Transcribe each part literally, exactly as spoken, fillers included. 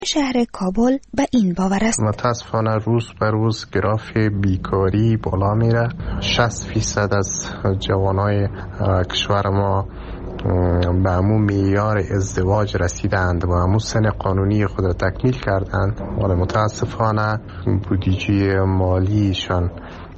شهر کابل به این باور است. متاسفانه روز به روز گراف بیکاری بالا میره. شصت فیصد از جوانای کشور ما به همون معیار ازدواج رسیدند و همون سن قانونی خود را تکمیل کردند، ولی متاسفانه بودجه مالیشان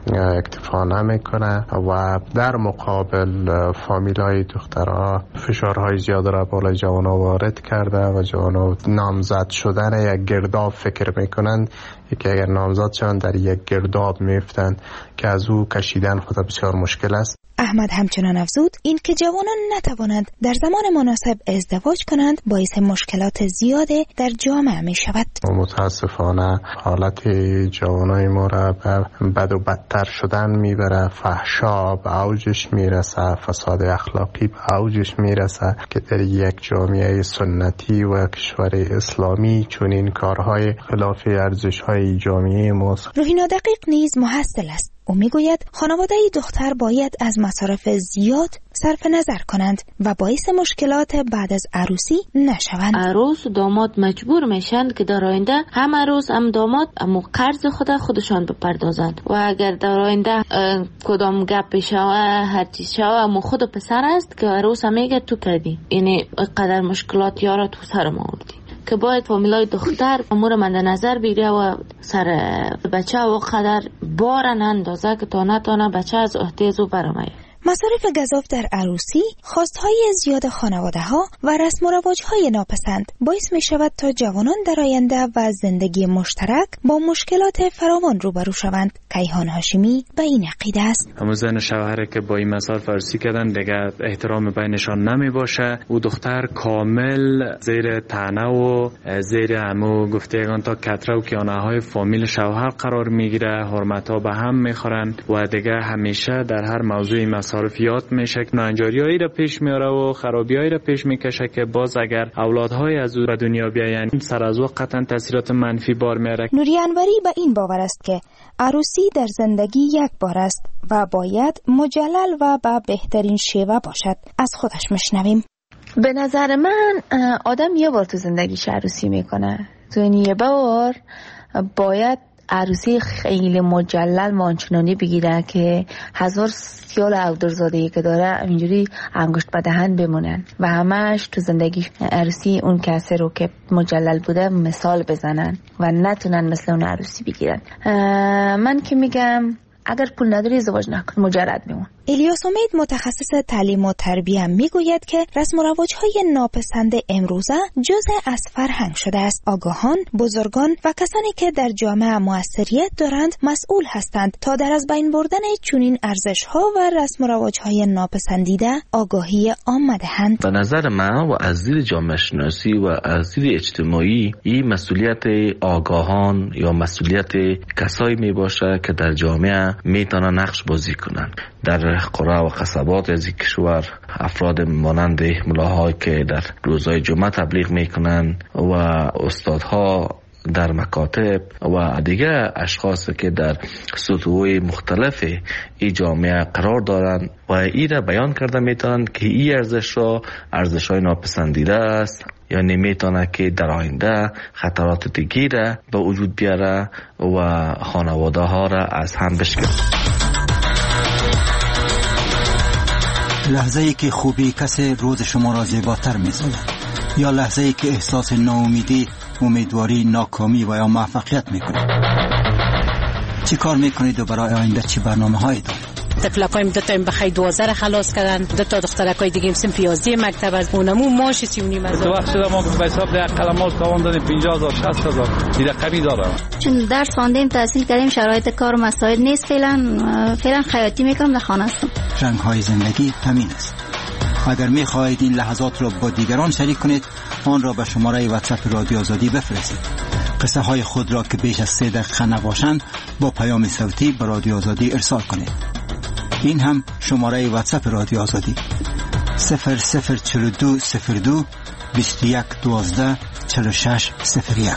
اکتفا نمیکنه و در مقابل فامیلای دخترها فشارهای زیاد را بالای جوانها وارد کرده و جوانها نامزد شدن یک گرداب فکر میکنند که اگر نامزد شوند در یک گرداب میفتند که از او کشیدن خود بسیار مشکل است. احمد همچنان افزود این که جوانان نتوانند در زمان مناسب ازدواج کنند باعث مشکلات زیاد در جامعه می شود. متاسفانه حالت جوانای ما را به بد و بدتر شدن میبره. فحشا به اوجش میرسه، فساد اخلاقی به اوجش میرسه که در یک جامعه سنتی و کشور اسلامی چون این کارهای خلاف ارزش‌های جامعه ماست. روحینا دقیق نیز محصل است. او میگوید خانواده دختر باید از مصارف زیاد صرف نظر کنند و باعث مشکلات بعد از عروسی نشوند. عروس و داماد مجبور میشن که در آینده هم عروس هم داماد امو قرض خود خودشان بپردازند و اگر در آینده کدام گپ شوه هر چیز شوه امو خود پسر است که عروس میگه تو کردی، یعنی قدر مشکلات یارا تو سر ما آوردی که باید فامیلای دختر امور مند نظر بگیره و سر بچه و قدر بارن اندازه که تا نتانه بچه از احتیاجو برامه. مصارف گزاف در عروسی، خواستهای زیاد خانواده ها و رسم و رواج های ناپسند باعث می شود تا جوانان در آینده و زندگی مشترک با مشکلات فراوان روبرو شوند. کیهان هاشمی به این عقیده است. همون زن شوهر که با این مصارف عروسی کردن دیگه احترام بینشان نمی باشه، او دختر کامل زیر طعنه و زیر همو گفتگان تا کتره و کیانه های فامیل شوهر قرار میگیره، حرمت ها به هم میخورن و دیگه همیشه در هر موضوعی مصارفیات میشه که ناانجاریایی را پیش میاره و خرابیایی را پیش میکشه که باز اگر اولادهای از او به دنیا بیاین سر از وقت قطعا تاثیرات منفی بار میاره. نوری انوری به این باور است که عروسی در زندگی یک بار است و باید مجلل و به بهترین شیوه باشد. از خودش میشنویم. به نظر من آدم یه بار تو زندگیش عروسی میکنه، تو این یه بار باید عروسی خیلی مجلل مانچنانی بگیره که هزار سیال اودرزادهی که داره اینجوری انگشت به دهن بمونن و همش تو زندگی عروسی اون کسی رو که مجلل بوده مثال بزنن و نتونن مثل اون عروسی بگیرن. من که میگم اگر پول نداری ازدواج نکن، مجرد بمون. الیاس امید متخصص تعلیم و تربیه میگوید که رسم و رواج‌های ناپسند امروزه جزء از فرهنگ شده است. آگاهان، بزرگان و کسانی که در جامعه موثریت دارند مسئول هستند تا در از بین بردن چنین ارزش‌ها و رسم و رواج‌های ناپسندیده آگاهی عامه دهند. به نظر من و از دید جامعه شناسی و از دید اجتماعی این مسئولیت آگاهان یا مسئولیت کسایی میباشه که در جامعه میتونن نقش بازی کنن. در قرى و قصبات از کشور افراد مانند ملاهای که در روزهای جمعه تبلیغ میکنن و استادها در مکاتب و دیگه اشخاص که در سطوح مختلف این جامعه قرار دارند و این را بیان کرده میتونن که این ارزش را ارزش های ناپسندیده است، یعنی میتونه که در آینده خطرات دیگه را به وجود بیاره و خانواده ها را از هم بشکنه. لحظه ای که خوبی کسی روز شما را زیباتر می‌سازد یا لحظه ای که احساس ناامیدی، امیدواری، ناکامی و یا موفقیت می‌کنید. چی کار می‌کنید و برای آینده چی برنامه‌هایی دارید؟ تفلکایم دو تا بخای دوازده را خلاص کردن، دو تا دخترکای دیگه هم پیازی مکتب از اونمو ماش سیونی مزار. تو وقت شده ما به حساب ده قلماش تاوان دادیم پنجاه هزار شصت هزار این رقمی داره. چون درس خواندیم تحصیل کردیم شرایط کار مساعد نیست، فعلا فعلا خیاطی میکنم در خانه هستم. رنگ‌های زندگی همین است. اگر می‌خواهید این لحظات را با دیگران شریک کنید آن را به شماره واتساپ رادیو آزادی بفرستید. قصه های خود را که بیش از سه دقیقه نباشند با پیام صوتی به رادیو آزادی ارسال کنید. این هم شماره واتساپ رادیو آزادی صفر صفر چهل و دو صفر دو بیست و یک دوازده چهل و شش صفر یک.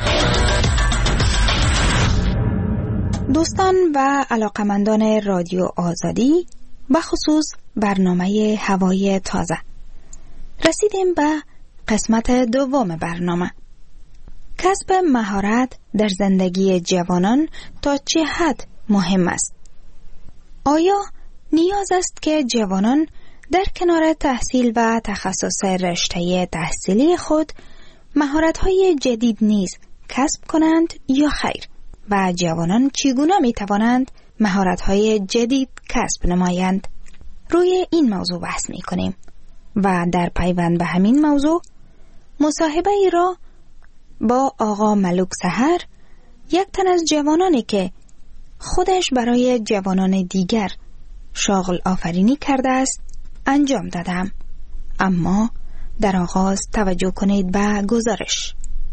دوستان و علاقمندان رادیو آزادی، بخصوص برنامه هوای تازه، رسیدیم به قسمت دوم برنامه. کسب مهارت در زندگی جوانان تا چه حد مهم است؟ آیا نیاز است که جوانان در کنار تحصیل و تخصص رشته تحصیلی خود مهارت‌های جدید نیز کسب کنند یا خیر؟ و جوانان چگونه می توانند مهارت‌های جدید کسب نمایند؟ روی این موضوع بحث می کنیم و در پیوند به همین موضوع مصاحبه ای را با آقا ملوک سحر، یک تن از جوانانی که خودش برای جوانان دیگر شاغل آفرینی کرده است انجام دادم. اما در آغاز توجه کنید به گزارش.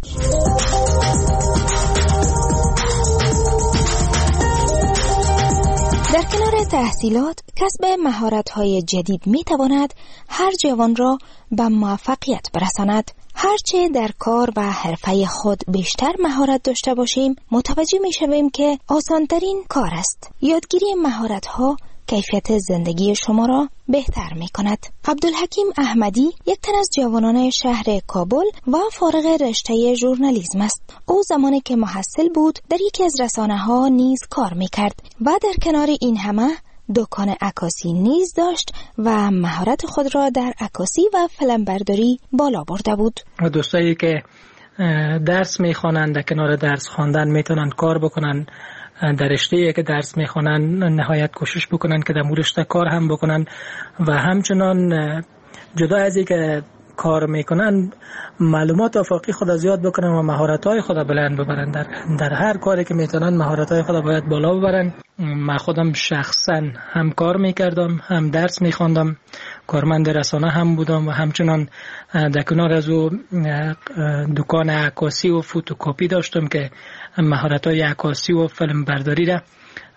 در کنار تحصیلات، کسب مهارت‌های جدید می‌تواند هر جوان را به موفقیت برساند. هرچه در کار و حرفه خود بیشتر مهارت داشته باشیم، متوجه می‌شویم که آسان‌ترین کار است. یادگیری مهارت‌ها کیفیت زندگی شما را بهتر می کند. عبدالحکیم احمدی یک تن از جوانان شهر کابل و فارغ رشته ژورنالیسم است. او زمانی که محصل بود در یکی از رسانه ها نیز کار می کرد و در کنار این همه دکان عکاسی نیز داشت و مهارت خود را در عکاسی و فیلمبرداری بالا برده بود. دوستایی که درس می خوانند در کنار درس خواندن میتونن کار بکنن، در رشته‌ای که درس میخوانن نهایت کوشش بکنن که در مورد رشته کار هم بکنن و همچنان جدا از اینکه کار میکنن معلومات آفاقی خود زیاد بکنن و مهارت‌های خود بلند ببرن. در در هر کاری که میتونن مهارت‌های خود باید بالا ببرن. من خودم شخصا هم کار میکردم، هم درس میخواندم، کارمند رسانه هم بودم و همچنان در کنار از او دکان عکاسی و فوتوکپی داشتم که مهارت‌های عکاسی و فیلم برداری را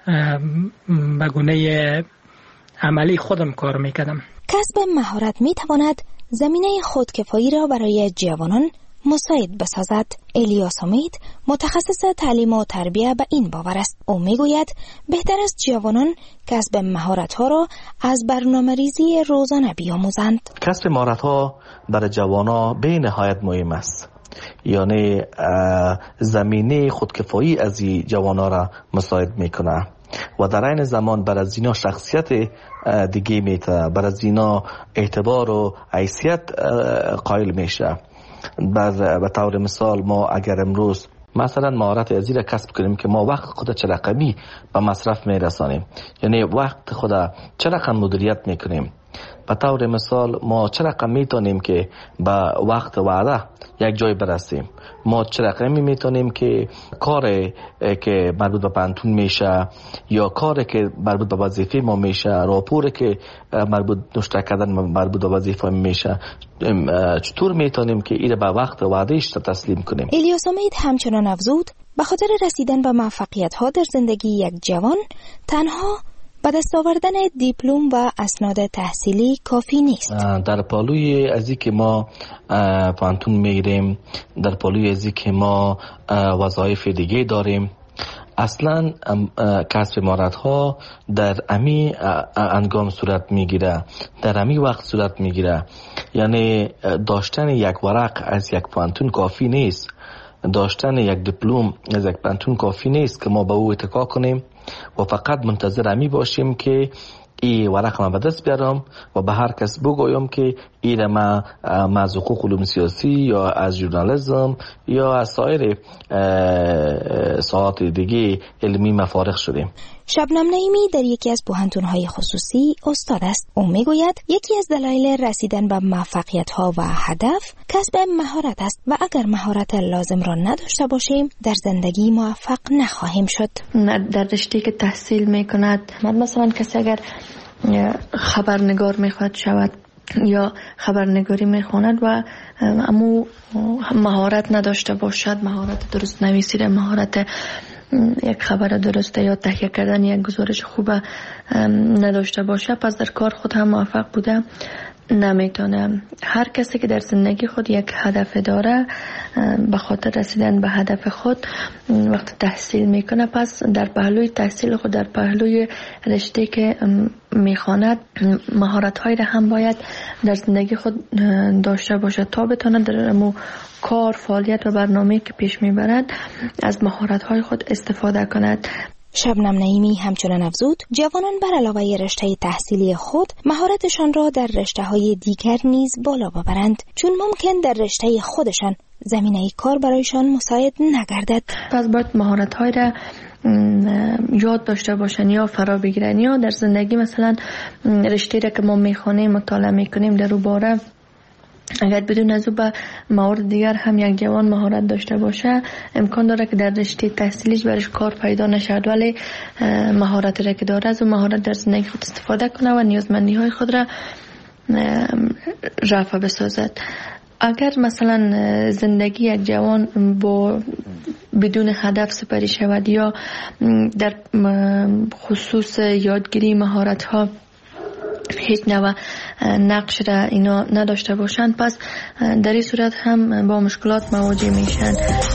به گونه عملی خودم کار میکردم. کسب مهارت میتواند زمینه خودکفایی را برای جوانان مساعد بسازد. الیاس امید متخصص تعلیم و تربیت به این باور است. او میگوید بهتر است جوانان کسب مهارت‌ها را از برنامه‌ریزی روزانه بیاموزند. کسب مهارت‌ها برای جوانان به نهایت مهم است. یعنی زمینه خودکفایی از این جوانان را مساعد میکنه و در این زمان بر از اینا شخصیت دیگه میته، بر از اینا اعتبار و حیثیت قائل میشه. بر به طور مثال ما اگر امروز مثلا مهارت ازی را کسب کنیم که ما وقت خود چه رقمی به مصرف میرسانیم، یعنی وقت خود چه رقم مدیریت میکنیم، به طور مثال ما چه رقم میتونیم که به وقت وعده یک جای برسیم، ما چه رقمی میتونیم که کار که مربوط به پانتون میشه یا کار که مربوط به وظیفه ما میشه، راپور که مربوط نشته کردن مربوط به وظیفه میشه، چطور میتونیم که این به وقت وعدهش تسلیم کنیم. الیاس امید همچنان افزود به خاطر رسیدن به موفقیت ها در زندگی یک جوان تنها به دست آوردن دیپلم و اسناد تحصیلی کافی نیست. در پالوی ازی که ما پانتون میگیریم، در پالوی ازی که ما وظایف دیگه داریم، اصلا کسب مهارت ها در امی انگام صورت میگیره، در امی وقت صورت میگیره. یعنی داشتن یک ورق از یک پانتون کافی نیست، داشتن یک دیپلم از یک پانتون کافی نیست که ما به او اتکا کنیم و فقط منتظر امی باشیم که ای ورق ما به دست بیارم و به هر کس بگویم که این ما از حقوق علوم سیاسی یا از ژورنالیسم یا از سایر ساعات دیگه علمی مفارغ شدیم. شبنم نعیمی در یکی از پوهنتون‌های خصوصی استاد است. او میگوید یکی از دلایل رسیدن به موفقیت‌ها و هدف کسب مهارت است و اگر مهارت لازم را نداشته باشیم در زندگی موفق نخواهیم شد. در رشته که تحصیل میکند، مثلا کسی اگر خبرنگار میخواد شود یا خبرنگاری میخواند و امو مهارت نداشته باشد، مهارت درست نویسیده، مهارت یک خبر درسته یا تهیه کردن یک گزارش خوبه نداشته باشه، پس در کار خود هم موفق بوده نمیتونه. هر کسی که در زندگی خود یک هدف داره، به خاطر رسیدن به هدف خود وقت تحصیل میکنه، پس در پهلوی تحصیل خود، در پهلوی رشته که میخواند، مهارت هایی را هم باید در زندگی خود داشته باشه تا بتونه در کار، فعالیت و برنامه که پیش میبرد از مهارت‌های خود استفاده کند. شبنم نعیمی همچنان افزود جوانان بر علاوه رشته تحصیلی خود مهارتشان را در رشته‌های دیگر نیز بالا ببرند، چون ممکن در رشته خودشان زمینه کار برایشان مساعد نگردد. پس باید مهارت‌های را یاد داشته باشن یا فرا بگیرن، یا در زندگی مثلا رشته را که ما میخوانیم مطالعه میکنیم در اون باره اگر بدون از او به موارد دیگر هم یک جوان مهارت داشته باشه امکان داره که در رشته تحصیلیش برش کار پیدا نشد، ولی مهارت را که داره از اون مهارت در زندگی خود استفاده کنه و نیازمندی های خود را رفع بسازد. اگر مثلا زندگی یک جوان با بدون هدف سپری شود یا در خصوص یادگیری مهارت ها هیچ نوع نقش را اینا نداشته باشند، پس در این صورت هم با مشکلات مواجه میشن.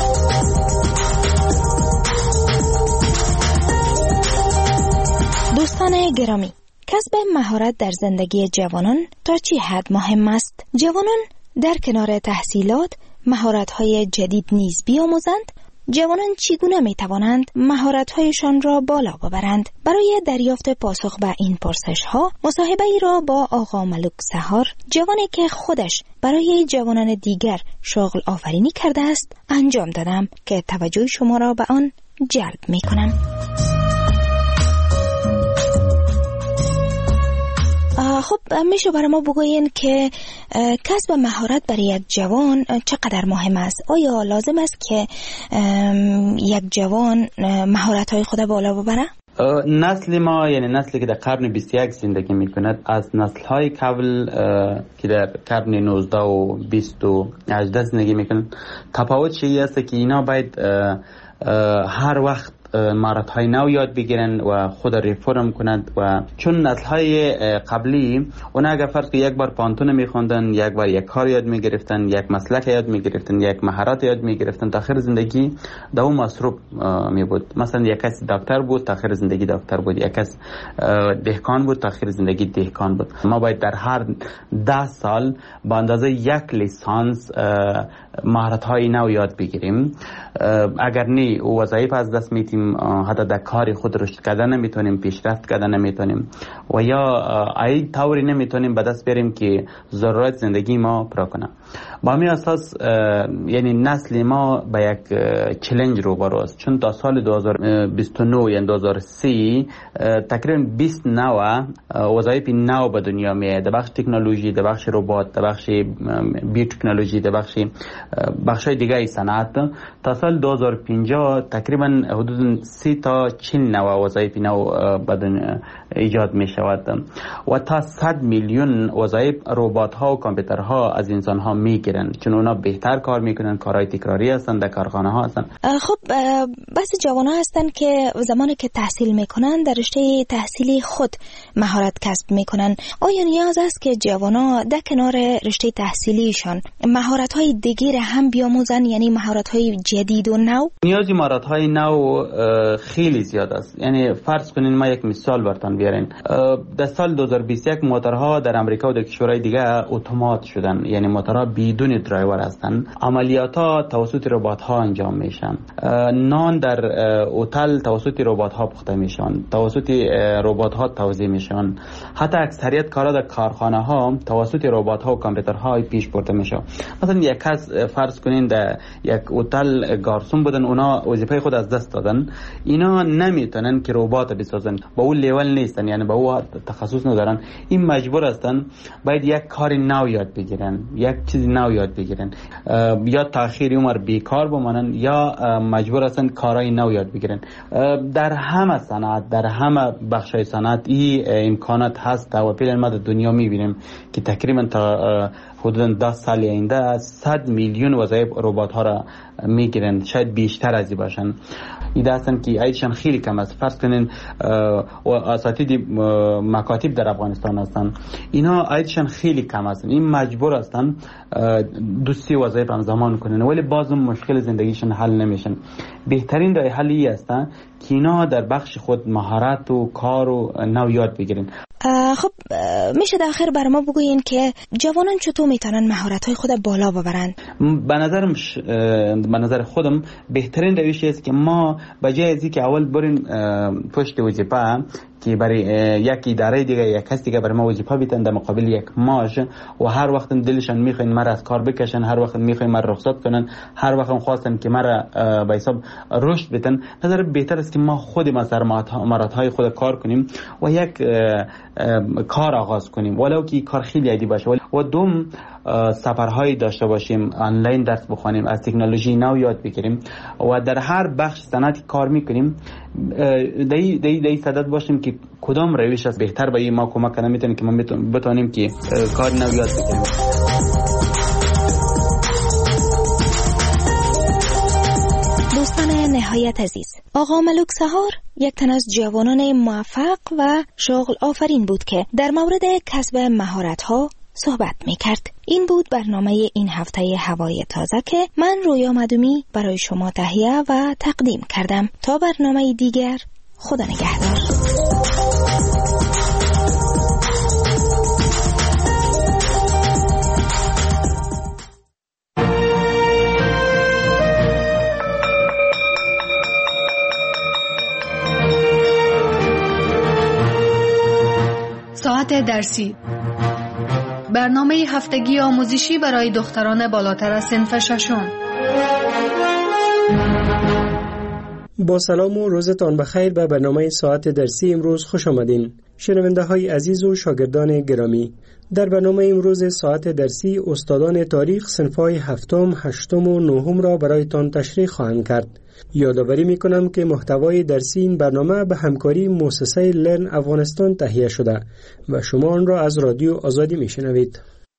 دوستان گرامی، کسب مهارت در زندگی جوانان تا چه حد مهم است؟ جوانان در کنار تحصیلات مهارت‌های جدید نیز بیاموزند. جوانان چگونه می توانند مهارت‌هایشان را بالا ببرند؟ برای دریافت پاسخ به این پرسش‌ها مصاحبه ای را با آقا ملک سحار، جوانی که خودش برای جوانان دیگر شغل آفرینی کرده است، انجام دادم که توجه شما را به آن جلب می کنم. خب میشه برای ما بگوین که کسب مهارت برای یک جوان چقدر مهم است؟ آیا لازم است که یک جوان مهارت‌های خود بالا ببره؟ نسل ما، یعنی نسلی که در قرن بیست و یک زندگی میکند، از نسل‌های قبل که در قرن نوزده و بیست و هجده زندگی میکنند تفاوت چیزی است که اینا باید هر وقت مهارت‌های نو یاد بگیرن و خود ریفرم کنند. و چون نسل‌های قبلی اونا اگر فرض که یک بار پانتون می‌خوندن، یک بار یک کار یاد می‌گرفتن، یک مسلک یاد می‌گرفتن، یک مهارت یاد می‌گرفتن، تا آخر زندگی در اون مصروف می‌بود. مثلا یک کس دکتر بود تا آخر زندگی دکتر بود، یک کس دهقان بود تا آخر زندگی دهقان بود. ما باید در هر ده سال با اندازه یک لیسانس مهارت‌های نو یاد بگیریم. اگر نی وظایف از دست میتیم، حتی در کار خود رشد کردن نمیتونیم، پیشرفت کردن نمیتونیم و یا ای طوری نمیتونیم به دست بیاریم که ضرورت زندگی ما پورا کنه. با همین اساس یعنی نسل ما به یک چالش روبرو است، چون تا سال دو هزار و بیست و نه یعنی دو هزار و سی تقریبا بیست نوع وظایف نو به دنیا میاد، در بخش تکنولوژی، در بخش ربات، در بخش بیوتکنولوژی، در بخش بخشای دیگه صنعت. تا سال دو هزار و پنجاه تقریبا حدود سی تا چهل نوع وظایف نو به دنیا ایجاد می شود و تا صد میلیون وظایف ربات ها و کامپیوترها از انسان ها میگیرن، چون اونا بهتر کار میکنن، کارهای تکراری هستن، در کارخانه ها هستن. خب بس جوان ها هستن که زمانی که تحصیل میکنن در رشته تحصیلی خود مهارت کسب میکنن. آیا نیاز است که جوان ها در کنار رشته تحصیلیشان مهارت های دیگر هم بیاموزن، یعنی مهارت های جدید و نو؟ نیازی مهارت های نو خیلی زیاد است. یعنی فرض کنین ما یک مثال براتون بیارین. در سال دو هزار و بیست و یک موتورها در امریکا و در کشورهای دیگه اتومات شدن، یعنی موتورها بدون درایور هستن. عملیات‌ها توسط ربات‌ها انجام میشن. نان در هتل توسط ربات‌ها پخته میشن، توسط ربات‌ها توزیع میشن. حتی اکثریت کارا در کارخانه‌ها توسط ربات‌ها و کامپیوترها پیش برده میشه. مثلا یک کس فرض کنین در یک هتل گارسون بودن، اونا وظیفه خود از دست دادن، اینا نمیتونن که ربات بسازن، با اون لیول نیستن، یعنی با اون تخصص ندارن. این مجبور هستن باید یک کار نو یاد بگیرن، یک چیز نو یاد بگیرن، یا تأخیر عمر بیکار بمانن یا مجبور هستن کارهای نو یاد بگیرن. در همه صنعت، در همه بخشای صنعت این امکانات هست و فعلا ما در دنیا میبینیم که تقریبا تا حدود ده سال آینده صد میلیون وظایف ربات ها را میگیرن، شاید بیشتر از این باشن. ایده هستن که ایدشان خیلی کم است. فرض کنین اساتید مکاتب در افغانستان هستن، اینا ایدشان خیلی کم است. این مجبور هستن دو سی وظایف همزمان کنن، ولی باز مشکل زندگیشون حل نمیشن. بهترین راه حل این است که اینا در بخش خود مهارت و کار و نو یاد بگیرن. خب میشه در آخر بر ما بگوین که جوانان چطور میتونن مهارت‌های خود بالا ببرن؟ به نظرم ش... به نظر خودم بهترین روش است که ما بجای از اینکه اول بریم پشت وظیفه که برای یک اداره دیگه یک کس دیگه برای ما وظیفه بیتن در مقابل یک ماش و هر وقت دلشان میخواین مرا از کار بکشن، هر وقت میخواین مرا رخصت کنن، هر وقت خواستن که مرا به حساب رشد بدن، نظر بهتر است که ما خود ما سر مهارت‌های خود کار کنیم و یک کار آغاز کنیم، ولو که کار خیلی عادی باشه و دوم سفرهایی داشته باشیم، آنلاین درس بخوانیم، از تکنولوژی نو یاد بگیریم و در هر بخش صنعتی کار میکنیم دی دی دی صدد باشیم که کدام روش است بهتر به ما کمک کنه میتونه که ما بتونیم که کار نو یاد بگیریم. دوستان نهایت عزیز، آقا ملک سهار یک تن از جوانان موفق و شغل آفرین بود که در مورد کسب مهارت‌ها صحبت می‌کرد. این بود برنامه این هفته هوای تازه که من رویا مدومی برای شما تهیه و تقدیم کردم. تا برنامه دیگر، خدا نگهدار. ساعت درسی، برنامه هفتگی آموزشی برای دختران بالاتر از صنف ششم. با سلام و روزتان بخیر به برنامه ساعت درسی امروز خوش آمدین. شنونده های عزیز و شاگردان گرامی، در برنامه امروز ساعت درسی استادان تاریخ صنف‌های هفتم، هشتم و نهم را برایتان تشریح خواهند کرد. یادآوری می‌کنم که محتوای درسی این برنامه به همکاری مؤسسه لرن افغانستان تهیه شده و شما آن را از رادیو آزادی می‌شنوید.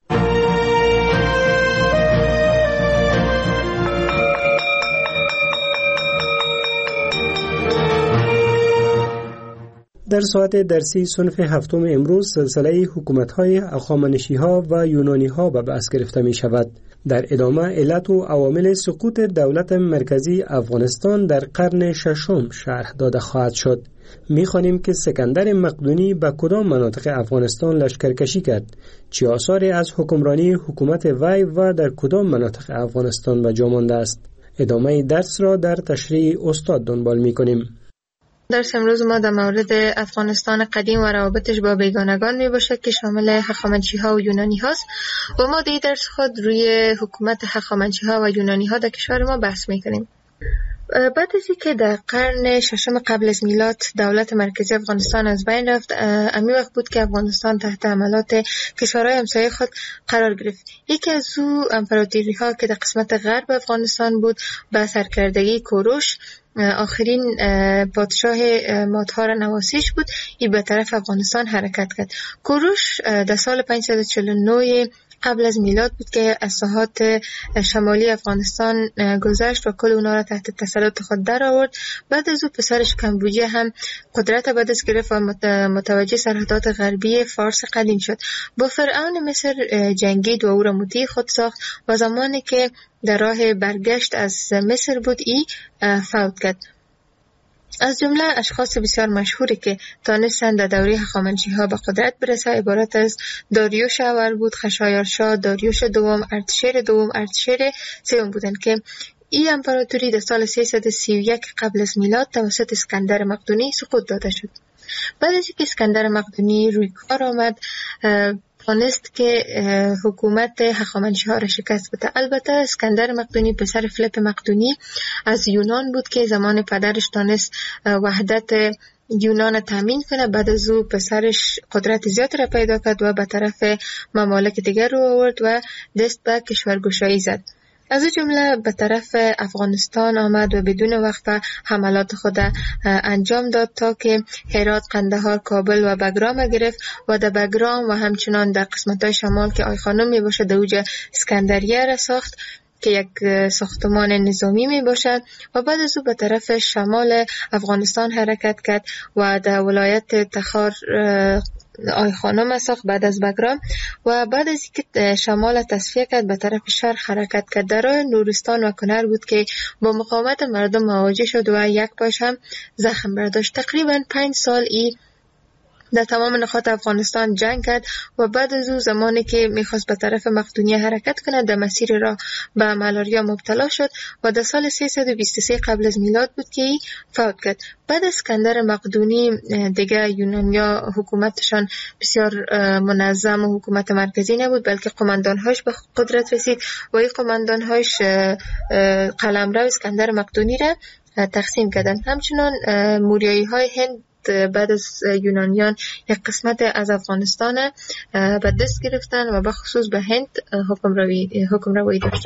در ساعت درسی صنف هفتم امروز سلسله حکومت‌های هخامنشی‌ها و یونانی‌ها به بحث گرفته می‌شود. در ادامه علت و عوامل سقوط دولت مرکزی افغانستان در قرن ششم شرح داده خواهد شد. می‌خوانیم که اسکندر مقدونی به کدام مناطق افغانستان لشکرکشی کرد، چه آثاری از حکمرانی حکومت وی و در کدام مناطق افغانستان به جا مانده است. ادامه درس را در تشریح استاد دنبال می‌کنیم. درس امروز ما در مورد افغانستان قدیم و روابطش با بیگانگان می باشد که شامل هخامنشی ها و یونانی هاست و ما در درس خود روی حکومت هخامنشی ها و یونانی ها در کشور ما بحث می کنیم. بعد از اینکه در قرن ششم قبل از میلاد دولت مرکزی افغانستان از بین رفت، امی وقت بود که افغانستان تحت حملات کشورهای همسایه خود قرار گرفت. یکی از او امپراتوری ها که در قسمت غرب افغانستان بود به سرکردگی کوروش، آخرین پادشاه مادها را نواسیش بود، ای به طرف افغانستان حرکت کرد. کوروش در سال پانصد و چهل و نه قبل از میلاد بود که از ساحات شمالی افغانستان گذشت و کل اونا را تحت تسلط خود در آورد. بعد از او پسرش کمبوجیه هم قدرت به دست گرفت و متوجه سرحدات غربی فارس قدیم شد. با فرعون مصر جنگید و او را مطیع خود ساخت و زمانی که در راه برگشت از مصر بود ای فوت کرد. از جمله اشخاص بسیار مشهوری که تانستند در دوره هخامنشی‌ها به قدرت برسه عبارت از داریوش اول بود، خشایارشا، داریوش دوم، ارتشیر دوم، ارتشیر سوم بودند که این امپراتوری در سال سیصد و سی و یک قبل از میلاد توسط اسکندر مقدونی سقوط داده شد. بعد از اینکه اسکندر مقدونی روی کار آمد، توانست که حکومت هخامنشی‌ها را شکست بده. البته اسکندر مقدونی پسر فیلیپ مقدونی از یونان بود که زمان پدرش تانست وحدت یونان تامین کنه. بعد از او پسرش قدرت زیاد را پیدا کرد و به طرف ممالک دیگر رو آورد و دست به کشورگشایی زد. از جمله به طرف افغانستان آمد و بدون وقفه حملات خود انجام داد تا که هرات، قندهار، کابل و بگرام گرفت و در بگرام و همچنان در قسمت‌های شمال که آی خانم می باشد در اوج اسکندریه را ساخت که یک ساختمان نظامی می باشد و بعد از او به طرف شمال افغانستان حرکت کرد و در ولایت تخار آی خانم ساخت بعد از بگرام و بعد از اینکه شمال تصفیه کرد به طرف شرق حرکت کرد. در راه نورستان و کنر بود که با مقاومت مردم مواجه شد و یک پاش هم زخم برداشت. تقریبا پنج سال ای در تمام نقاط افغانستان جنگ کرد و بعد از او زمانی که میخواست به طرف مقدونیه حرکت کند در مسیر راه به مالاریا مبتلا شد و در سال سیصد و بیست و سه قبل از میلاد بود که ای فوت کرد. بعد از اسکندر مقدونی دیگه یونانیا حکومتشان بسیار منظم و حکومت مرکزی نبود، بلکه قماندانهاش به قدرت رسید و این قماندانهاش قلمرو اسکندر مقدونی را تقسیم کردند. همچنان موریایی های هند بعد از یونانیان یک قسمت از افغانستان به دست گرفتن و به خصوص به هند حکم روی حکم روی داشتن.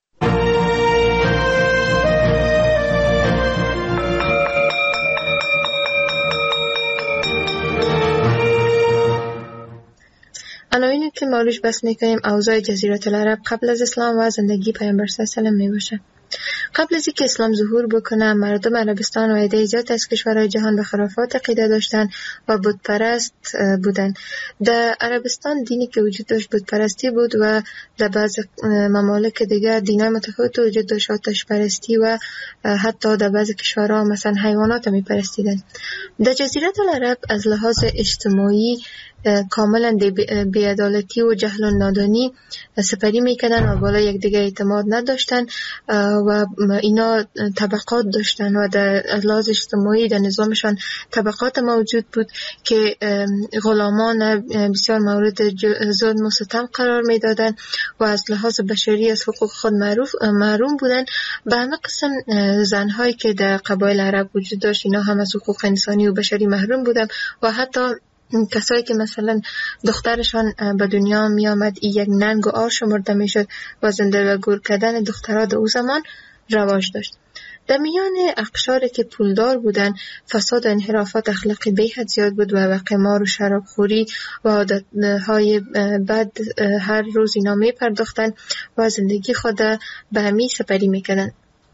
عناوینی که ما روش بحث میکنیم اوضاع جزیره العرب قبل از اسلام و زندگی پیامبر صلی الله علیه و آله میباشه. قبل از اینکه اسلام ظهور بکنه مردم عربستان و عده زیاد از کشورهای جهان به خرافات عقیده داشتن و بت پرست بودن. در عربستان دینی که وجود داشت بت پرستی بود و در بعض ممالک دیگه دینای متفاوت وجود داشت، آتش پرستی و حتی در بعض کشورها مثلا حیوانات می پرستیدن. در جزیره العرب از لحاظ اجتماعی کاملا بی‌عدالتی و جهل و نادانی سپری میکردن و بالا یک دیگه اعتماد نداشتن و اینا طبقات داشتن و در لحاظ اجتماعی در نظامشان طبقات موجود بود که غلامان بسیار مورد ظلم و ستم قرار میدادن و از لحاظ بشری از حقوق خود معروف محروم بودن. به همه قسم زنهایی که در قبایل عرب وجود داشت اینا هم از حقوق انسانی و بشری محروم بودن و حتی کسایی که مثلا دخترشان به دنیا می آمد ای یک ننگ و آر شمرده می شد و زنده و گور کردن دخترها در او زمان رواج داشت. در میان اقشاری که پولدار بودن فساد و انحرافات اخلاقی به حد زیاد بود و قمار و شرابخوری و عادتهای بد هر روز اینا می پرداختن و زندگی خود به همی سپری می کردن.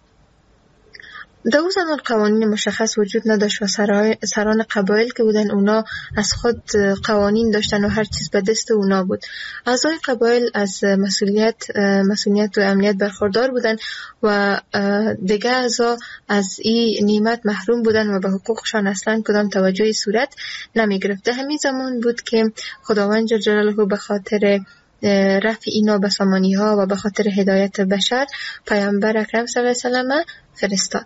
در اون زمان قوانین مشخص وجود نداشت و سران قبایل که بودن اونا از خود قوانین داشتن و هر چیز به دست اونا بود. اعضای قبایل از مسئولیت مسئولیت و امنیت برخوردار بودن و دیگه اعضا از این نعمت محروم بودن و به حقوقشان اصلا کدام توجهی صورت نمی گرفت. در همین زمان بود که خداوند جل جلاله به خاطر رفع اینا به سامانی ها و به خاطر هدایت بشر پیامبر اکرم صلی الله علیه و آله فرستاد.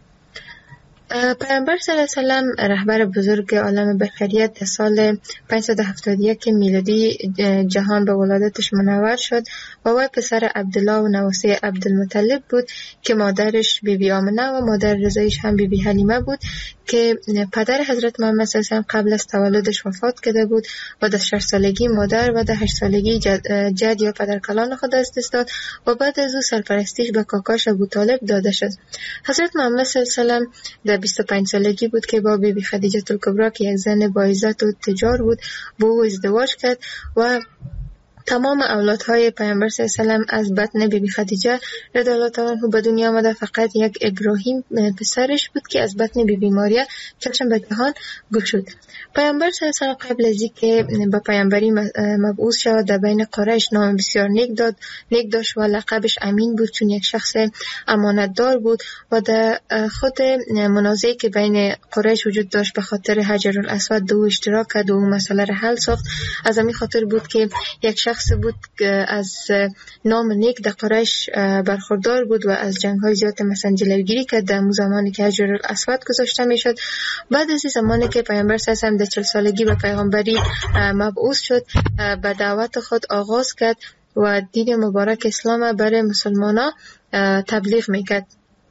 پیامبر صلی الله علیه و آله رهبر بزرگ عالم بشریت در سال پانصد و هفتاد و یک میلادی جهان به ولادتش منور شد و وی پسر عبدالله و نواسه عبدالمطلب بود که مادرش بی بی آمنه و مادر رضایش هم بی بی حلیمه بود که پدر حضرت محمد صلی الله علیه و آله قبل از تولدش وفات کرده بود و در شش سالگی مادر و در هشت سالگی جد, جد یا پدرکلان خود از دست داد و بعد از او سرپرستیش به کاکاش ابوطالب داده شد. حضرت محمد صلی الله علیه و آله در بیست و پنج سالگی بود که با بی بی خدیجه الکبری که یک زن با عزت و تجار بود با او ازدواج کرد و تمام اولادهای پیامبر صلی الله علیه و آله از بطن بی بی خدیجه رضی الله تعالی عنها به دنیا آمده. فقط یک ابراهیم پسرش بود که از بطن بی بی ماریا چشم به جهان گشود. پیامبر صلی الله علیه و آله قبل از اینکه به پیامبری مبعوث شود در بین قریش نام بسیار نیک داد نیک داشت و لقبش امین بود چون یک شخص امانتدار بود و در خود منازعی که بین قریش وجود داشت به خاطر حجر الاسود دو اشتراک کرد و مسئله را حل ساخت. از همین خاطر بود که یک شخص بود که از نام نیک در قریش برخوردار بود و از جنگ‌های زیاد مثلا جلوگیری کرد در اون زمانی که حجر الاسود گذاشته میشد. بعد از این زمانی که پیامبر صلی الله علیه و آله در چهل سالگی به پیغمبری مبعوث شد به دعوت خود آغاز کرد و دین مبارک اسلام برای مسلمانان تبلیغ میکرد.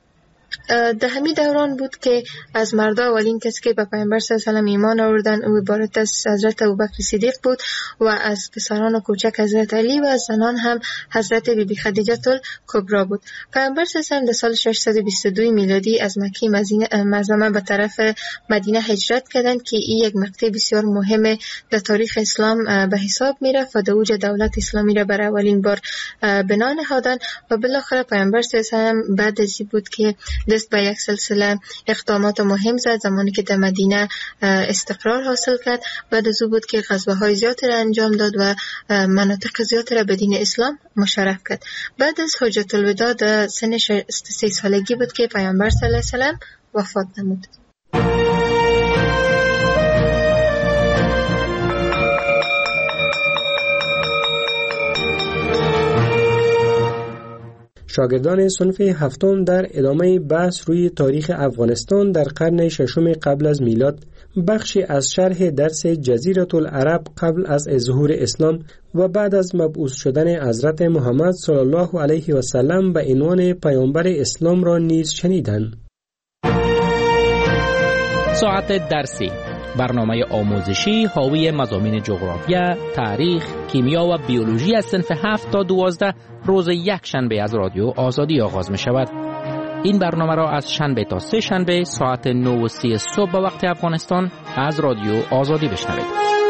در همین دوران بود که از مردا اولین کسی که به پیامبر صلی الله علیه و آله ایمان آوردن او عبارت از حضرت ابوبکر صدیق بود و از پسران و کوچک حضرت علی و از زنان هم حضرت بی بی خدیجه الکبری بود. پیامبر صلی الله علیه و آله در سال ششصد و بیست و دو میلادی از مکه معظمه به طرف مدینه هجرت کردند که این یک مقطع بسیار مهم در تاریخ اسلام به حساب میرفت و در اوج دولت اسلامی را برای اولین بار بنا نهادند و بالاخره پیامبر صلی الله علیه و آله بعد از این بود که دست به یک سلسله اقدامات مهم زد. زمانی که در مدینه استقرار حاصل کرد بعد از او بود که غزوه‌های زیادی را انجام داد و مناطق زیادی را به دین اسلام مشرف کرد. بعد از حجت الوداع در سن سی سالگی بود که پیامبر صلی الله علیه و آله وفات نمود. شاگردان صنف هفتم در ادامه بحث روی تاریخ افغانستان در قرن ششم قبل از میلاد بخشی از شرح درس جزیره العرب قبل از ظهور اسلام و بعد از مبعوث شدن حضرت محمد صلی الله علیه و سلم به عنوان پیامبر اسلام را نیز شنیدند. ساعت درسی، برنامه آموزشی حاوی مضامین جغرافیا، تاریخ، کیمیا و بیولوژی از صنف هفت تا دوازده روز یک شنبه از رادیو آزادی آغاز می شود. این برنامه را از شنبه تا سه شنبه ساعت نه و سی صبح به وقت افغانستان از رادیو آزادی بشنوید.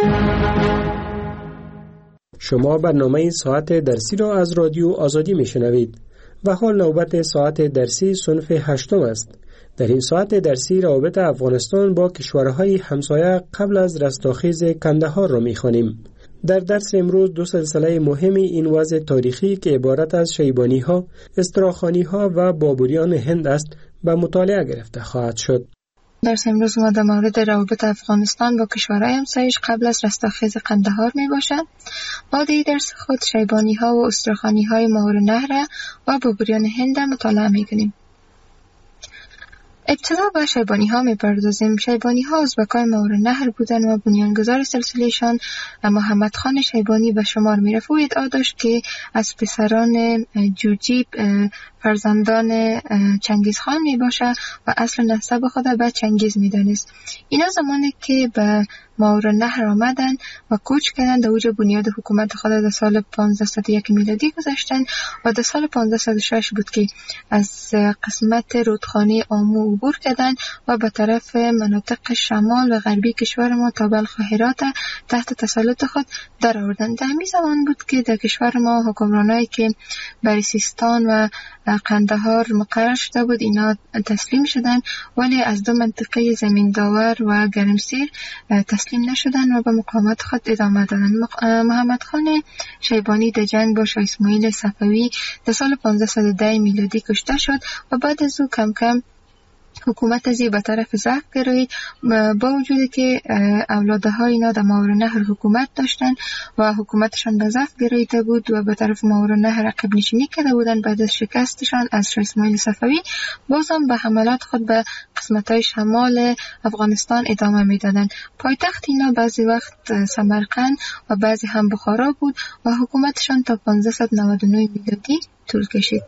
شما برنامه ساعت درسی را از رادیو آزادی می شنوید و حال نوبت ساعت درسی صنف هشتم است. در این ساعت درسی روابط افغانستان با کشورهای همسایه قبل از رستاخیز کندهار را می‌خوانیم. در درس امروز دو سلسله مهمی این وضع تاریخی که عبارت از شیبانی‌ها، استراخانی‌ها و بابریان هند است به مطالعه گرفته خواهد شد. درس امروز ما در مورد روابط افغانستان با کشورهای همسایه قبل از رستاخیز قندهار می باشد. ما در درس خود شیبانی‌ها و استراخانی‌های ماهور نهر و بابریان هند مطالعه می‌کنیم. ابتدا به شیبانی ها می پردازیم. شیبانی ها ازبکای ماهور نهر بودند و بنیانگذار سلسلهشان محمد خان شیبانی به شمار می رفت و ادعا داشت که از پسران جوجیب فرزندان چنگیز خان می باشه و اصل نسب خود به چنگیز می دانست. اینا زمانی که به ماهور نهر آمدن و کوچ کردن در اوج بنیاد حکومت خود در سال پانزده صد و یک میلادی گذاشتن و در سال پانزده صد و شش بود که از قسمت رودخانه آمو عبور کردن و به طرف مناطق شمال و غربی کشور ما تا بلخ و هرات تحت تسلط خود در آوردن. در همین زمان بود که در کشور ما حکمرانایی که بر سیستان و قندهار مقرر شده بود اینا تسلیم شدن، ولی از دو منطقه زمین داور و گرمسیر تسلیم نشدن و به مقاومت خود ادامه دادن. محمد خان شیبانی در جنگ با شاه اسماعیل صفوی در سال پانزده صد و ده میلادی کشته شد و بعد از او کم کم حکومت ازی به طرف ضعف گرایید، با وجودی که اولاده های اینا در ماهور نهر حکومت داشتن و حکومتشان به ضعف گراییده بود و به طرف ماهور نهر عقب نشینی کرده بودن. بعد از شکستشان از شاه اسماعیل صفوی بازم به حملات خود به قسمت های شمال افغانستان ادامه میدادن. پایتخت اینا بعضی وقت سمرقند و بعضی هم بخارا بود و حکومتشان تا پانزده صد و نود و نه میلادی طول کشید.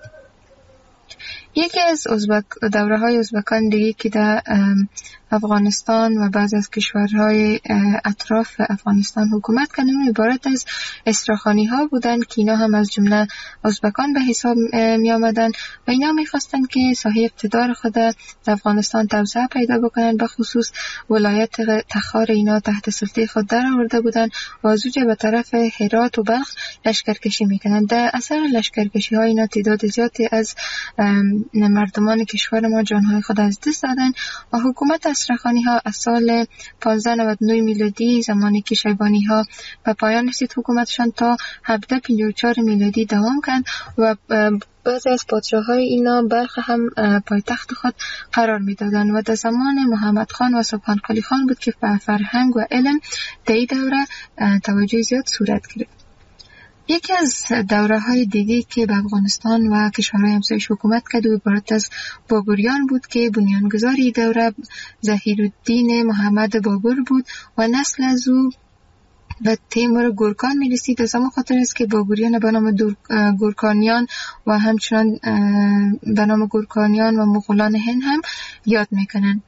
یکی از ازبک دوره های ازبکان دیگه که در افغانستان و بعض از کشورهای اطراف افغانستان حکومت کردن عبارت از استراخانی ها بودن که اینا هم از جمله ازبکان به حساب می آمدن و اینا می خواستن که ساحه اقتدار خود در افغانستان توسعه پیدا بکنن. به خصوص ولایت تخار اینا تحت سلطه خود در آورده بودن و از اونجا به طرف هرات و بلخ لشکرکشی میکنن. در اثر لشکرکشی ها اینا تعداد زیادی از مردمان کشور ما جانهای خود از دست دادن و حکومت استراخانی ها از سال پانزده نود و نه میلادی زمانی که شیبانی ها به پایان رسید حکومتشان تا هفده پنجاه و چهار میلادی دوام کرد و بعضی از پادشاه‌های اینا بلخ هم پایتخت خود قرار میدادن و در زمان محمد خان و سبحان قلی خان بود که به فرهنگ و علم در این دوره توجه زیاد صورت گرفت. یکی از دوره های دیگه که به افغانستان و کشورهای همسایه حکومت کرد و عبارت از بابریان بود که بنیانگذار این دوره ظهیرالدین محمد بابر بود و نسل از او به تیمور گورکان می رسید. از همون خاطر است که بابریان به نام گورکانیان و همچنان به نام گورکانیان و مغولان هند هم یاد میکنن.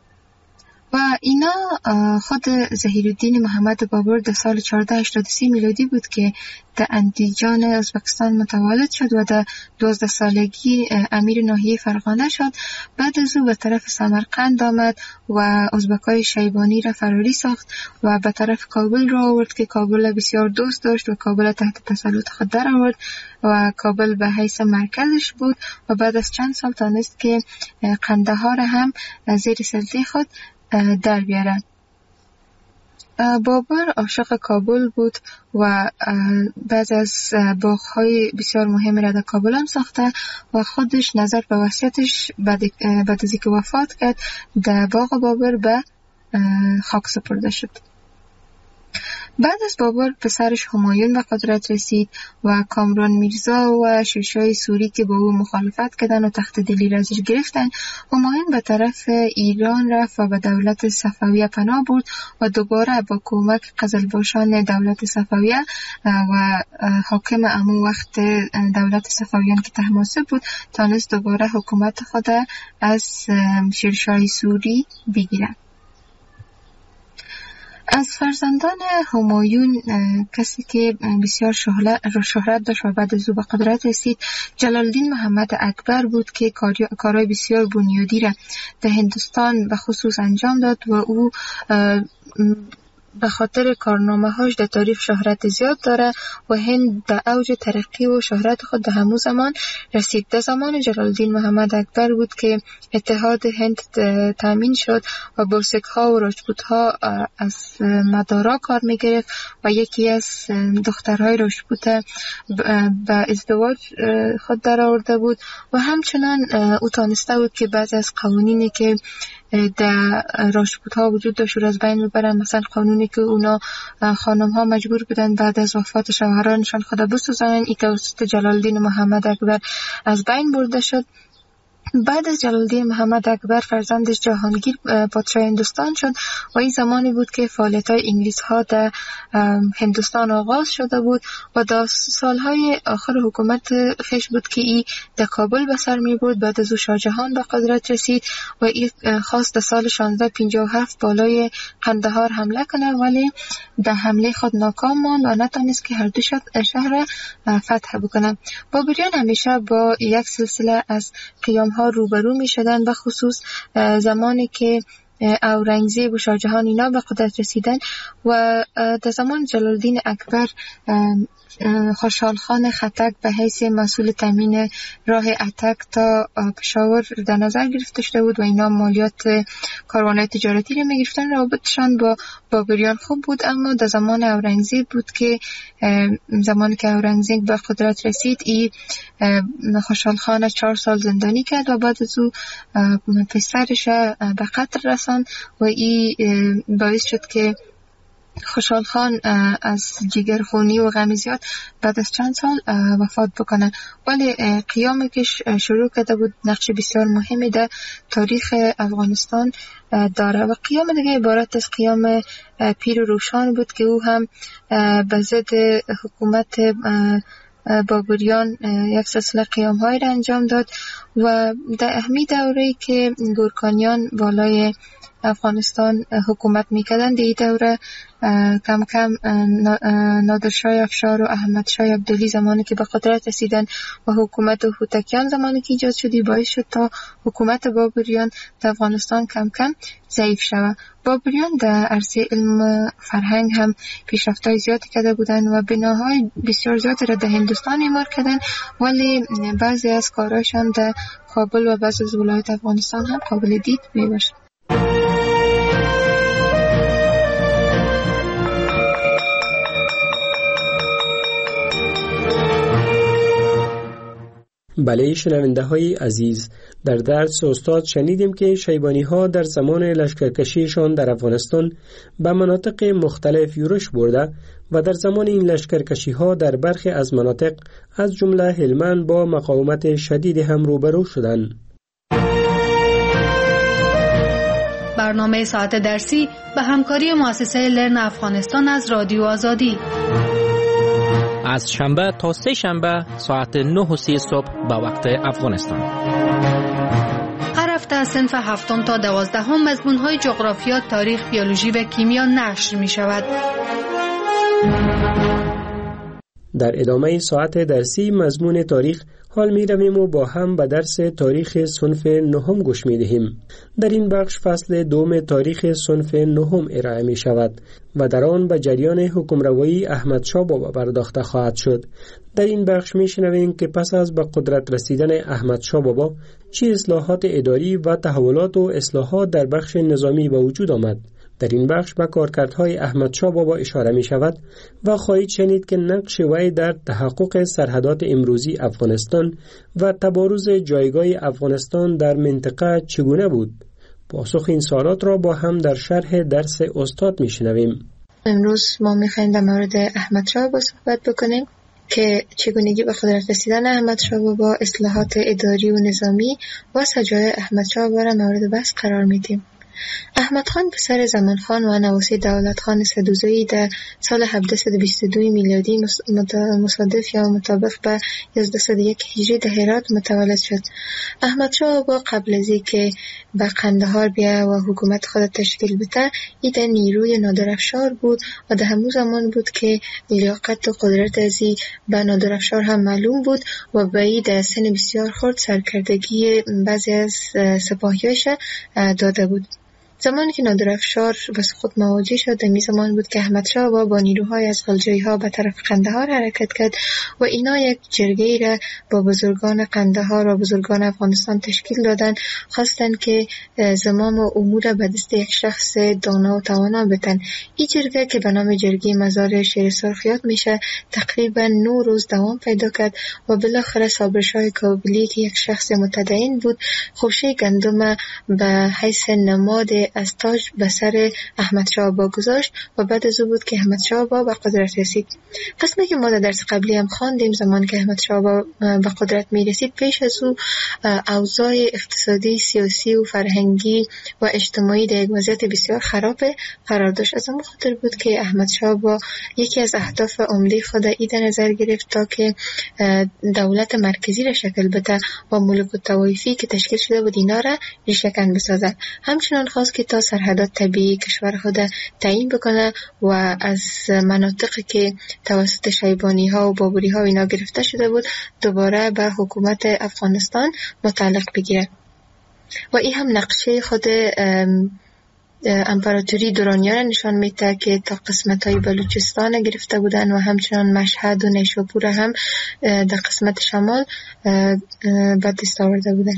و اینا خود ظهیرالدین محمد بابر در سال چهارده هشتاد و سه میلادی بود که در اندیجان ازبکستان متولد شد و در دوازده سالگی امیر ناحیه فرغانه شد. بعد از او به طرف سمرقند آمد و ازبکای شیبانی را فراری ساخت و به طرف کابل را آورد که کابل بسیار دوست داشت و کابل تحت تسلط خود در آورد و کابل به حیث مرکزش بود و بعد از چند سال تانست که قندهار هم زیر سلطه خود در بیاره. بابر عاشق کابل بود و بعض از باغ‌های بسیار مهم را در کابل هم ساخته و خودش نظر به وصیتش بعد از اینکه وفات کرد در باغ بابر به خاک سپرده شد. بعد از بابر پسرش همایون به قدرت رسید و کامران میرزا و شیرشاه سوری که با او مخالفت کردن و تخت دلی را ازش گرفتن، همایون به طرف ایران رفت و به دولت صفویه پناه برد و دوباره با کمک قزلباشان دولت صفویه و حاکم امو وقت دولت صفویان که طهماسب بود تانست دوباره حکومت خود از شیرشاه سوری بگیرد. از فرزندان همایون کسی که بسیار شهرت داشت و بعد از او به قدرت رسید جلال الدین محمد اکبر بود که کارهای بسیار بنیادی را در هندوستان به خصوص انجام داد و او به خاطر کارنامه‌هاش در تاریخ شهرت زیاد داره و هند در اوج ترقی و شهرت خود در همون زمان رسید. در زمان جلال الدین محمد اکبر بود که اتحاد هند تامین شد و بوسک‌ها و راجپوت‌ها از مدارا کار می‌گرفت و یکی از دخترهای راجپوت به ازدواج خود در آورده بود و همچنان او تانسته بود که بعضی از قوانینی که در راجپوت ها وجود داشت رو از بین ببرن. مثلا قانونی که اونا خانم ها مجبور بودن بعد از وفات شوهرانشان خود بسوزانن، این توسط جلال الدین محمد اکبر از بین برده شد. بعد از جلال الدین محمد اکبر فرزندش جهانگیر پادشاه هندوستان شد و این زمانی بود که فعالیت‌های انگلیس ها در هندوستان آغاز شده بود و در سالهای آخر حکومت خیش بود که این در کابل به سر می برد. بعد از او شاه جهان به قدرت رسید و این خواست در سال شانزده پنجاه و هفت بالای قندهار حمله کنه، ولی در حمله خود ناکام ماند و نتونست که هر دو شهر فتح بکنه. بابریان همیشه با یک سلسله از قیام ها روبرو می شدن، به خصوص زمانی که اورنگزیب و شاه جهان اینا به قدرت رسیدن و در زمان جلال الدین اکبر خوشحال خان خټک به حیث مسئول تامین راه اتک تا پشاور در نظر گرفته شده بود و اینا مالیات کاروان‌های تجارتی رو می‌گرفتن. رابطشان با بابریان خوب بود، اما در زمان اورنگزیب بود که زمانی که اورنگزیب به قدرت رسید این خوشحال خان چهار سال زندانی کرد و بعد از او پسرش به قتل رساند و این باعث شد که خوشحال خان از جگرخونی و غم زیاد بعد از چند سال وفات بکنه. ولی قیامی که شروع کرده بود نقش بسیار مهمی در تاریخ افغانستان داره و قیام دیگه عبارت از قیام پیر و روشان بود که او هم به ضد حکومت بابریان یک سلسله قیام های را انجام داد و در اهمی دوره‌ای که گورکانیان بالای افغانستان حکومت میکردن در این دوره کم کم نادرشاه افشار و احمد شاه عبدالی زمانی که به قدرت رسیدن و حکومت هوتکیان زمانی که ایجاد شدی باعث شد تا حکومت بابریان در افغانستان کم کم ضعیف شود. بابریان در عرصه علم فرهنگ هم پیشرفت‌های زیادی کرده بودند و بناهای بسیار زیادی را در هندوستان اعمار کردند، ولی بعضی از کارهاشان در کابل و بعضی از ولایت افغانستان هم قابل دید میباشد. بله شنونده های عزیز، در درس استاد شنیدیم که شیبانی ها در زمان لشکرکشیشان در افغانستان به مناطق مختلف یورش برده و در زمان این لشکرکشی ها در برخی از مناطق از جمله هلمند با مقاومت شدید هم روبرو شدند. برنامه ساعت درسی به همکاری مؤسسه لرن افغانستان از رادیو آزادی از شنبه تا سه شنبه ساعت نه و سی صبح به وقت افغانستان. هر هفته از صنف هفتم تا دوازدهم مضمون‌های جغرافیا، تاریخ، بیولوژی و کیمیا نشر می شود. در ادامه ساعت درسی مضمون تاریخ حال می رویم و با هم به درس تاریخ صنف نهم گوش می دهیم. در این بخش فصل دوم تاریخ صنف نهم ارائه می شود و در آن به جریان حکمروایی احمد شاه بابا پرداخته خواهد شد. در این بخش می شنویم که پس از به قدرت رسیدن احمد شاه بابا چه اصلاحات اداری و تحولات و اصلاحات در بخش نظامی به وجود آمد. در این بخش به کارکردهای احمد شاه بابا اشاره می شود و خواهید شنید که نقش وی در تحقق سرحدات امروزی افغانستان و تبارز جایگاه افغانستان در منطقه چگونه بود. پاسخ این سوالات را با هم در شرح درس استاد می شنویم. امروز ما میخوایم در مورد احمد شاه بابا صحبت بکنیم که چگونگی به قدرت رسیدن احمد شاه بابا، اصلاحات اداری و نظامی و سجای احمد شاه بابا را مورد بحث قرار میدیم. احمد خان پسر زمان خان و نواسی دولت خان سدوزایی در سال هفتصد و بیست و دو میلادی مصادف یا مطابق به یازده و یک هجری در هرات متولد شد. احمد شاه بابا قبل از اینکه به قندهار بیا و حکومت خود تشکیل بده، ای در نیروی نادرافشار بود و در همون زمان بود که لیاقت و قدرت ازی به نادرافشار هم معلوم بود و به ای در سن بسیار خرد سرکردگی بعضی از سپاهیاش داده بود. زمانی که نادرافشار به سقوط مواجه شد، در می زمان بود که احمد شاه بابا با نیروهای از غلجایی ها به طرف قندهار حرکت کرد و اینا یک جرگه را با بزرگان قندهار و بزرگان افغانستان تشکیل دادند، خواستند که زمام و امور به دست یک شخص دانا و توانا بتن. این جرگه که به نام جرگه مزار شیر سرخ یاد میشه تقریبا نه روز دوام پیدا کرد و بالاخره صابرشاه کابلی که یک شخص متدین بود خوشه گندم به حیث نماد از تاج به سر احمد شاه بابا گذاشت و بعد از او بود که احمد شاه بابا به قدرت رسید. قسمی که ما در درس قبلی هم خواندیم، زمان که احمد شاه بابا به قدرت می رسید، پیش از او اوضاع اقتصادی، سیاسی و فرهنگی و اجتماعی در یک وضعیت بسیار خراب قرار داشت. از همون خاطر بود که احمد شاه بابا یکی از اهداف عمده خود ای در نظر گرفت تا که دولت مرکزی را شکل بده و ملوک الطوایفی که تشکیل شده بود اینا را ریشه‌کن بسازد. همچنان خواست که تا سرحدات طبیعی کشور خود تعیین بکنه و از مناطقی که توسط شیبانی ها و بابری ها اینا گرفته شده بود دوباره به حکومت افغانستان متعلق بگیره و این هم نقشه خود امپراتوری دورانیان را نشان میده که تا قسمت های بلوچستان گرفته بودن و همچنان مشهد و نیشابور هم در قسمت شمال به دست آورده بودن.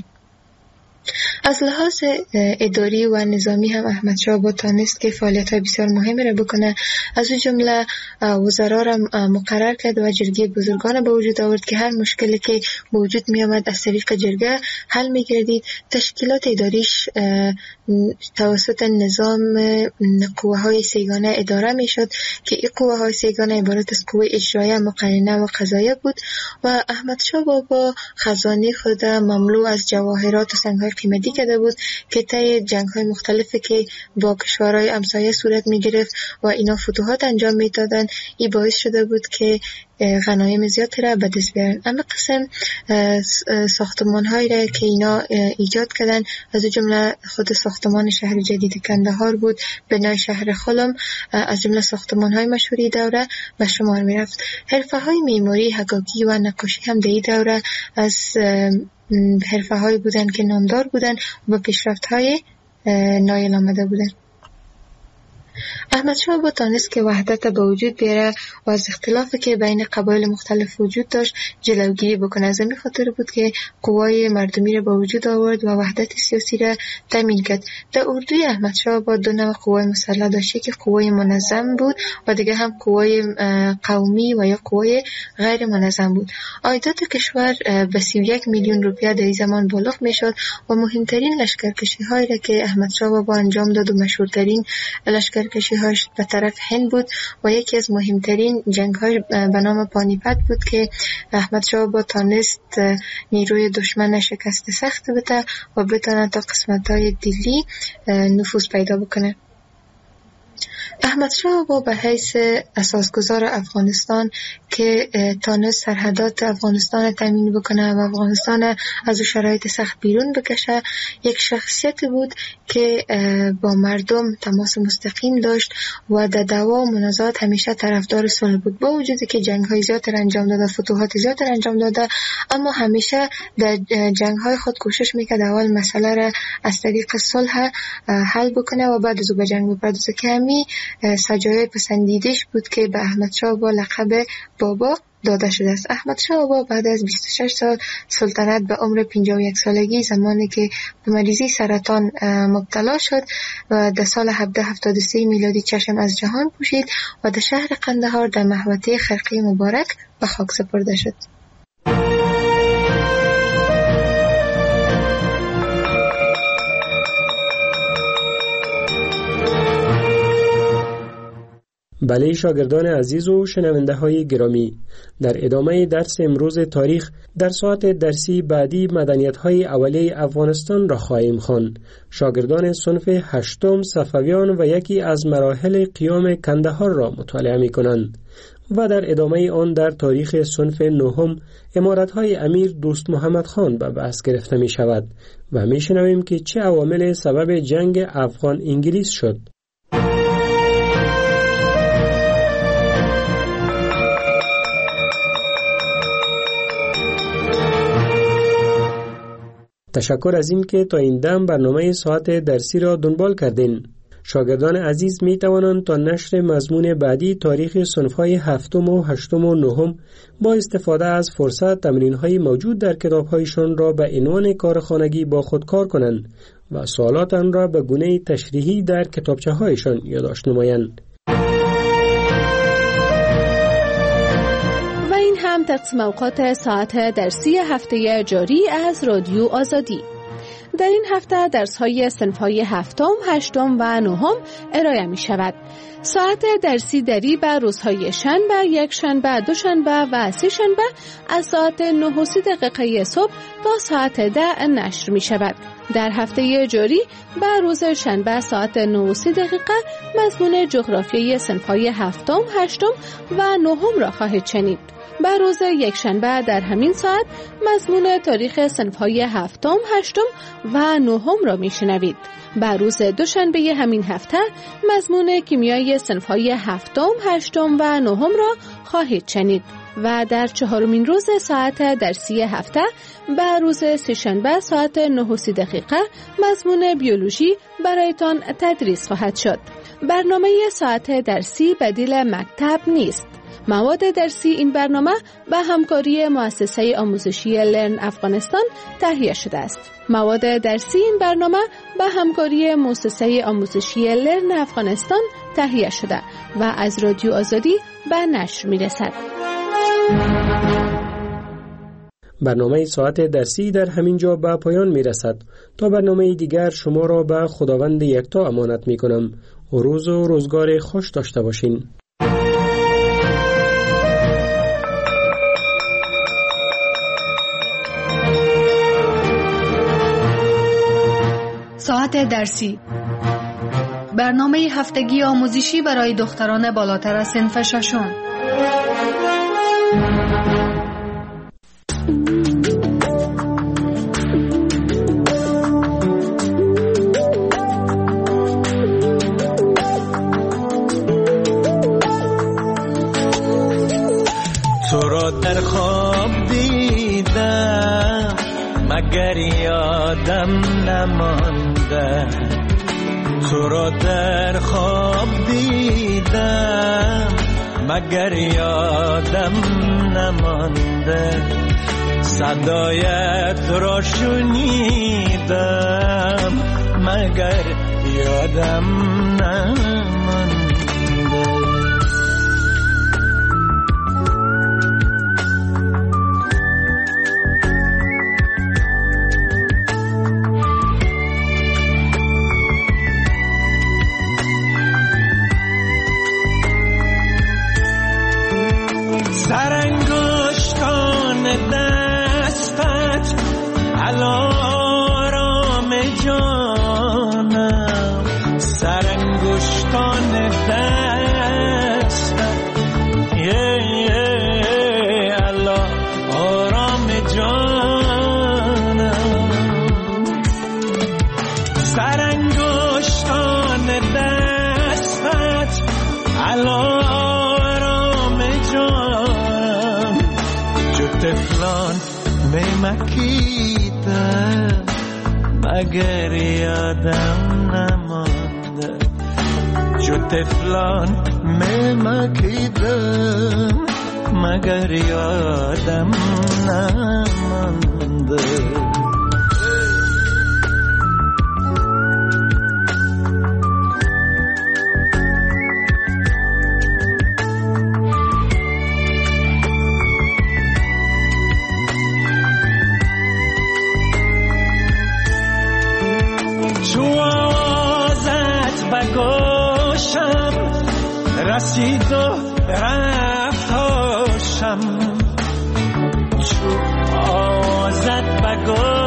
از لحاظ اداری و نظامی هم احمد شاه بابا تانست که فعالیت‌های بسیار مهمی را بکنه. از اون جمله وزرا را مقرر کرد و جرگه بزرگان به وجود آورد که هر مشکلی که به وجود می آمد از طریق جرگه حل می گردید. تشکیلات اداریش توسط نظام قوه های سیگانه اداره می شد که این قوه های سیگانه عبارت از قوه اجرایه، مقننه و قضاییه بود و احمد شاه بابا خزانه خود مملو از جواهرات و سنگ‌های قیمتی کرده بود که طی جنگ‌های مختلفی که با کشورهای همسایه صورت می‌گرفت و اینا فتوحات انجام می‌دادن، این باعث شده بود که غنایم زیادی را به دست بیارن. اما قسم ساختمان‌هایی را که اینا ایجاد کردن، از جمله خود ساختمان شهر جدید کندهار بود، بنای شهر خلم، از جمله ساختمان‌های مشهوری دوره به شمار می‌رفت. حرفه‌های معماری، حکاکی و نقاشی هم در این دوره از حرفه های بودن که نامدار بودن و به پیشرفت های نایل آمده بودن. احمد شاه بابا تانست که وحدت به وجود بیاره و از اختلافی که بین قبایل مختلف وجود داشت جلوگیری بکنه. از این خاطر بود که قوای مردمی را به وجود آورد و وحدت سیاسی را تامین کرد. در اردوی احمد شاه بابا دو نوع قوای مسلح داشت که قوای منظم بود و دیگه هم قوای قومی و یا قوای غیر منظم بود. عایدات کشور به سی و یک میلیون روپیه در این زمان بالغ میشد و مهمترین لشکرکشی هایی را که احمد شاه بابا انجام داد و مشهورترین لشکر کشی هاش به طرف هند بود و یکی از مهمترین جنگ های به نام پانیپت بود که احمد شاه بابا تانست نیروی دشمن شکست سخت بده و بتانه تا قسمت های دلی نفوذ پیدا بکنه. احمد شاه بابا به حیث اساسگزار افغانستان که تانست سرحدات افغانستان تامین بکنه و افغانستان از شرایط سخت بیرون بکشه، یک شخصیت بود که با مردم تماس مستقیم داشت و در دعوا و منازعات همیشه طرفدار صلح بود. با وجودی که جنگ‌های زیاد انجام داده، فتوحات زیاد انجام داده، اما همیشه در جنگ‌های خود کوشش میکرد اول مسئله را از طریق صلح حل بکنه و بعد از او به جنگ بپردازه که همین سجای پسندیدش بود که به احمد شاه بابا لقب بابا داده شده است. احمد شاه بابا بعد از بیست و شش سال سلطنت به عمر پنجاه و یک سالگی زمانی که به مریضی سرطان مبتلا شد و در سال هفتصد و هفتاد و سه میلادی چشم از جهان پوشید و در شهر قندهار در محوطه خرقه مبارک به خاک سپرده شد. بله شاگردان عزیز و شنونده های گرامی، در ادامه درس امروز تاریخ در ساعت درسی بعدی مدنیت های اولیه افغانستان را خواهیم خواند. شاگردان صنف هشتم صفویان و یکی از مراحل قیام کندهار را مطالعه می کنند و در ادامه آن در تاریخ صنف نهم امارت های امیر دوست محمد خان به بحث گرفته می شود و می شنویم که چه عوامل سبب جنگ افغان انگلیس شد. تشکر از این که تا این دم برنامه ساعت درسی را دنبال کردین. شاگردان عزیز می توانند تا نشر مضمون بعدی تاریخ صنف‌های هفتم و هشتم و نهم با استفاده از فرصت تمرین‌های موجود در کتاب‌هایشان را به عنوان کارخانگی با خود کار کنند و سوالات آن را به گونه تشریحی در کتابچه‌هایشان یادداشت نمایند. و این هم تقسیم اوقات ساعت درسی هفته جاری از رادیو آزادی. در این هفته درس‌های صنف‌های هفتم، هشتم و نهم ارائه می شود. ساعت درسی دری به روزهای شنبه، یک شنبه، دو شنبه و سه شنبه از ساعت نه و سی دقیقه صبح تا ساعت ده نشر می شود. در هفته جاری به روز شنبه ساعت نه و سی دقیقه مضمون جغرافیای صنف‌های هفتم، هشتم و نهم را خواهید شنید. به روز یک شنبه در همین ساعت مضمون تاریخ صنف‌های هفتم، هشتم و نهم را میشنوید. به روز دوشنبه همین هفته مضمون کیمیای صنف‌های هفتم، هشتم و نهم را خواهید شنید و در چهارمین روز ساعت درسی هفته به روز سه‌شنبه ساعت نه و سی دقیقه مضمون بیولوژی برایتان تدریس خواهد شد. برنامه ساعت درسی بدیل مکتب نیست. مواد درسی این برنامه به همکاری مؤسسه آموزشی لرن افغانستان تهیه شده است. مواد درسی این برنامه به همکاری مؤسسه آموزشی لرن افغانستان تهیه شده و از رادیو آزادی به نشر می رسد. برنامه ساعت درسی در همین جا به پایان می رسد. تا برنامه دیگر شما را به خداوند یکتا امانت می کنم. روز و روزگار خوش داشته باشین. ساعت درسی، برنامه هفتگی آموزشی برای دختران بالاتر از صنف ششم. تو را در خواب دیدم مگر یادم نمانده، تو را در خواب دیدم مگر یادم نمانده، صدایت را شنیدم مگر یادم نمانده. سرانگشتان دستت علارام جانم، سرانگشتان دستت یه علارام جانم، سرانگشتان دستت علارام جانم، طفلان می مکیدم مگر یادم نمانده، جو طفلان می مکیدم مگر یادم نمانده. رسید و رفت هاشم چو آزد بگو